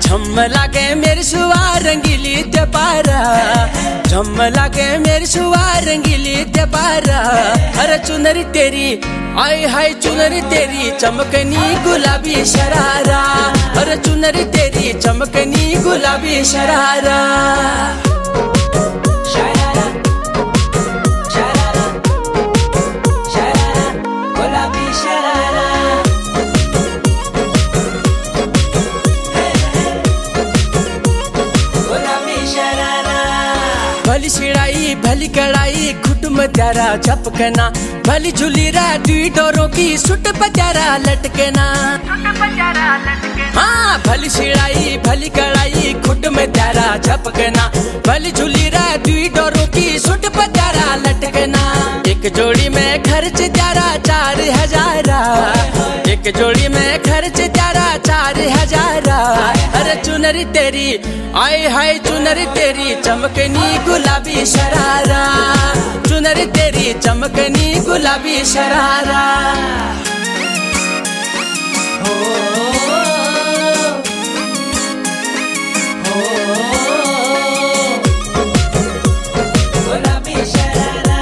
झम लागे मेरी सुआ रंगीली ते पारा, झम लागे मेरी सुआ रंगीली ते पारा। अरे चुनरी तेरी आय हाय चुनरी तेरी चमकनी गुलाबी शरारा, अरे चुनरी तेरी चमकनी गुलाबी शरारा। भली शिड़ाई भली कड़ाई खुटम त्यारा झपकना, भली झुलीरा दुई डोरों की सुट पत्यारा लटकना। हाँ भली शिड़ाई भली कड़ाई खुट में त्यारा झपकना, भली झुलीरा दुई डोरों की सुट पत्यारा लटकना। एक जोड़ी में खर्च त्यारा 4,000, एक जोड़ी में खर्च त्यारा 4,000। अरे चुनरी तेरी आय हाय चुनरी तेरी चमकनी गुलाबी शरारा, चुनरी तेरी चमकनी गुलाबी शरारा। गुलाबी शरारा,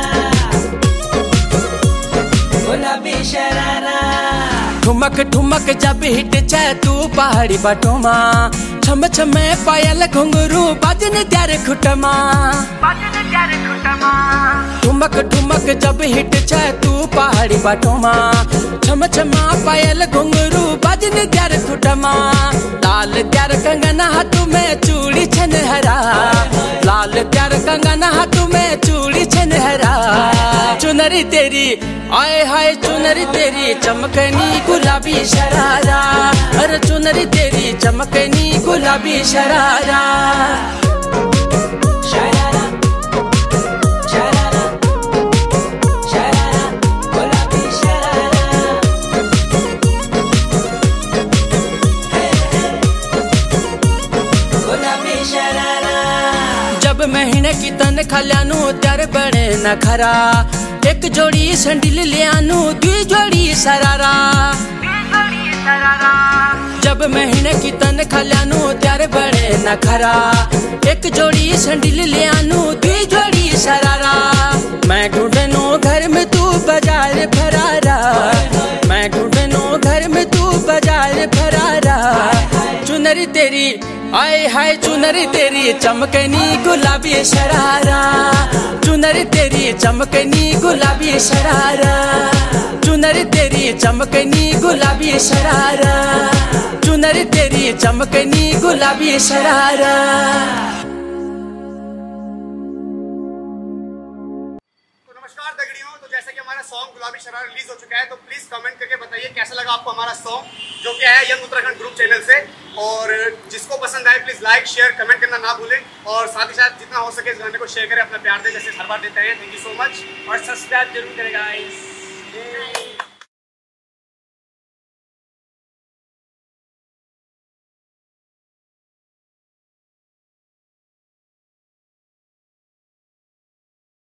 गुलाबी शरारा। ठुमक ठुमक जब हिट छे तू पहाड़ी बाटोमा, छम छमे पायल घुंघरू बाजन त्यारे खुटमा। ठुमक ठुमक जब हिट छे तू पहाड़ी बाटोमा, छम छमा पायल घुंघरू बाजन त्यारे खुटमा। लाल त्यार कंगना हाथों में चूड़ी छनहरा, लाल त्यार कंगना हाथों में चूड़ी छनहरा। चुनरी तेरी आय हाय चुनरी तेरी चमकनी गुलाबी शरारा, अरे चुनरी तेरी चमकनी गुलाबी शरारा। शरारा शरारा शरारा गुलाबी शरारा। गुलाबी शरारा। जब महीने की तनखा ल्यानू त्यार बड़े न खरा, एक जोड़ी संडिल लियानू दुई जोड़ी शरारा। जब महीने की तनखा ल्यानू त्यार बड़े न खरा, एक जोड़ी संडिल लियानू दुई जोड़ी शरारा। मैं ढूंढनू घर में तू बाजार फरारा, मैं ढूंढनू घर में तू बाजार फरारा। चुनरी तेरी आय हाय चुनरी तेरी चमकनी गुलाबी शरारा, चुनरी तेरी चमकनी गुलाबी शरारा, चुनरी तेरी चमकनी गुलाबी शरारा, चुनरी तेरी चमकनी गुलाबी शरारा। नमस्कार दगड़ियों, तो जैसे कि हमारा सॉन्ग गुलाबी शरारा रिलीज हो चुका है, तो प्लीज कमेंट करके बताइए कैसा लगा आपको हमारा सॉन्ग, जो कि है यंग उत्तराखंड ग्रुप चैनल से। और जिसको पसंद आए प्लीज लाइक शेयर कमेंट करना ना भूलें, और साथ ही साथ जितना हो सके इस गाने को शेयर करें, अपना प्यार दें जैसे हर बार देते हैं। थैंक यू सो मच, और सब्सक्राइब जरूर करें गाइस।